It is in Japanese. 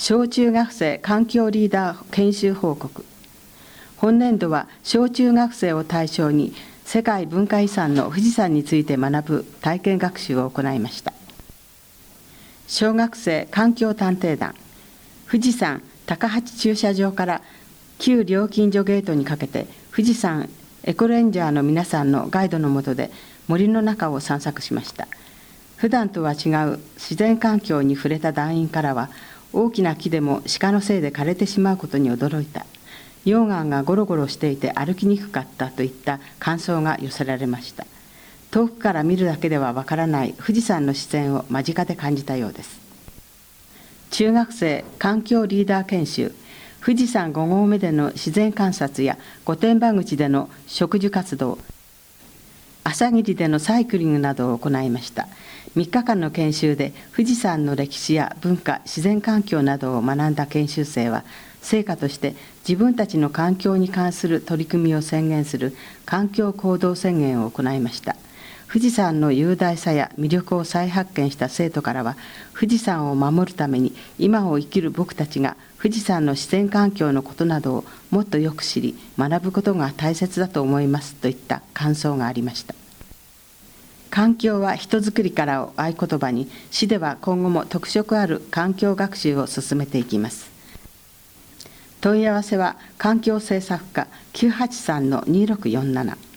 小中学生環境リーダー研修報告。本年度は小中学生を対象に世界文化遺産の富士山について学ぶ体験学習を行いました。小学生環境探偵団、富士山高八駐車場から旧料金所ゲートにかけて富士山エコレンジャーの皆さんのガイドの下で森の中を散策しました。普段とは違う自然環境に触れた団員からは、大きな木でも鹿のせいで枯れてしまうことに驚いた、溶岩がゴロゴロしていて歩きにくかったといった感想が寄せられました。遠くから見るだけではわからない富士山の自然を間近で感じたようです。中学生環境リーダー研修、富士山5合目での自然観察や御殿場口での植樹活動、朝霧でのサイクリングなどを行いました。3日間の研修で富士山の歴史や文化、自然環境などを学んだ研修生は、成果として自分たちの環境に関する取り組みを宣言する環境行動宣言を行いました。富士山の雄大さや魅力を再発見した生徒からは、富士山を守るために今を生きる僕たちが富士山の自然環境のことなどをもっとよく知り学ぶことが大切だと思いますといった感想がありました。環境は人づくりからを合言葉に、市では今後も特色ある環境学習を進めていきます。問い合わせは環境政策課 983-2647